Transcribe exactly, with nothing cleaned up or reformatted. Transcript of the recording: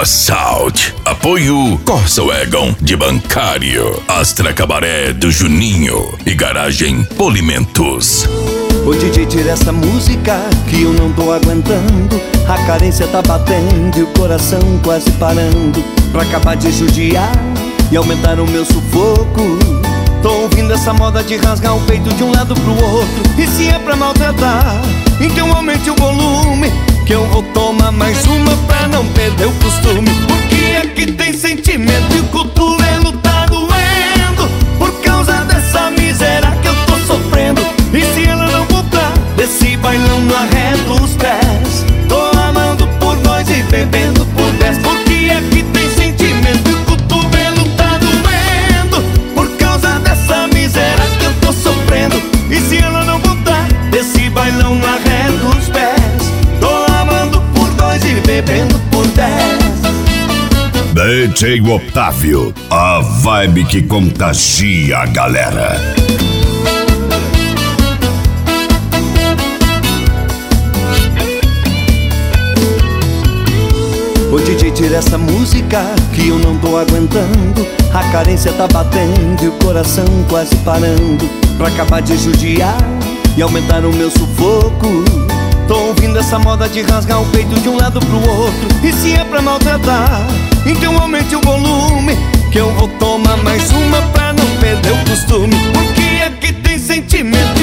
Assault. Apoio Corsa Wagon de Bancário, Astra Cabaré do Juninho e Garagem Polimentos. Ô D J, tira essa música que eu não tô aguentando. A carência tá batendo e o coração quase parando. Pra acabar de judiar e aumentar o meu sufoco, tô ouvindo essa moda de rasgar o peito de um lado pro outro. E se é pra maltratar, então aumente o volume, que eu vou tomar mais uma pra não perder o costume. Porque aqui tem sentimento e o cotovelo tá doendo por causa dessa miséria que eu tô sofrendo. E se ela não voltar desse bailão, não arredo os pés. Tô amando por dois e bebendo por dez. Porque aqui tem sentimento e o cotovelo tá doendo por causa dessa miséria que eu tô sofrendo. E se ela não voltar desse bailão, não arredo os pés. Tô amando por dois e bebendo por dez. D J Otávio, a vibe que contagia a galera. Ô D J, tira essa música que eu não tô aguentando. A carência tá batendo e o coração quase parando. Pra acabar de judiar e aumentar o meu sufoco, tô ouvindo essa moda de rasgar o peito de um lado pro outro. E se é pra maltratar, então aumente o volume, que eu vou tomar mais uma pra não perder o costume. Porque aqui tem sentimento